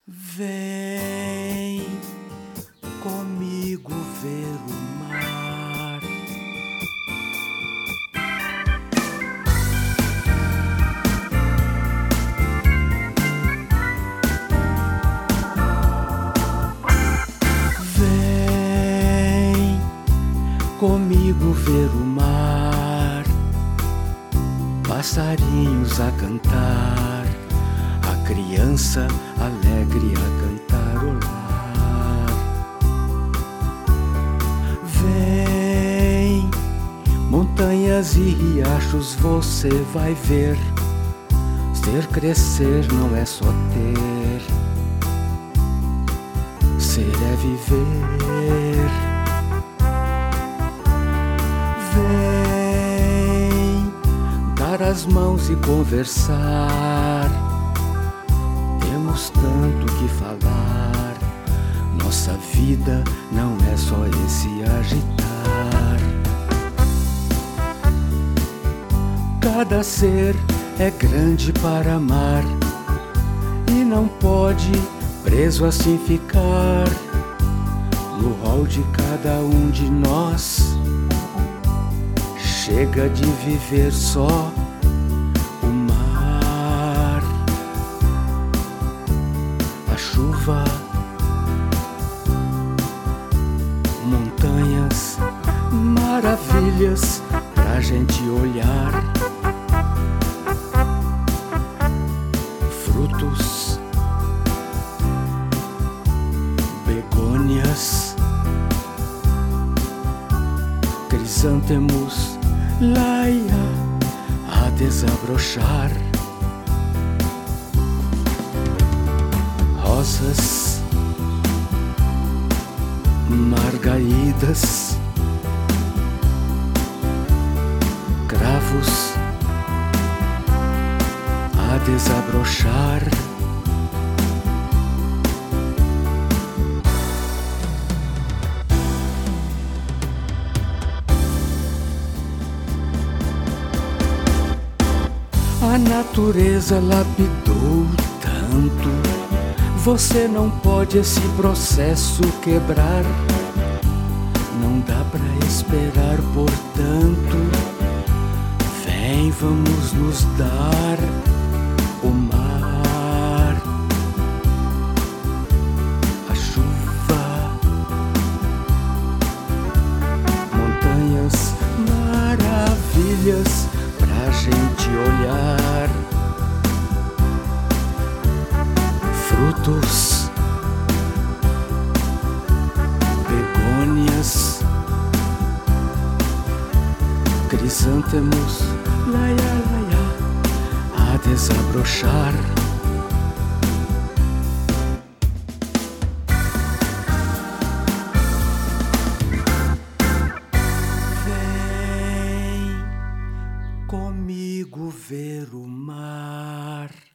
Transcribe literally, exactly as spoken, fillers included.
Vem comigo ver o mar. Vem comigo ver o mar, passarinhos a cantar, a criança alegre a cantarolar. Vem, montanhas e riachos você vai ver. Ser crescer não é só ter, ser é viver. Vem dar as mãos e conversar. Temos tanto que falar. Nossa vida não é só esse agitar. Cada ser é grande para amar e não pode preso assim ficar. No rol de cada um de nós chega de viver só o mar, a chuva, montanhas, maravilhas pra gente olhar, frutos, begônias, crisântemos, laia a desabrochar, rosas, margaridas, cravos a desabrochar. A natureza lapidou tanto, você não pode esse processo quebrar. Não dá pra esperar, portanto, vem, vamos nos dar o mar, a chuva, montanhas, maravilhas pra gente olhar, frutos, begônias, crisântemos, laia, laia, a desabrochar. Vem comigo ver o mar.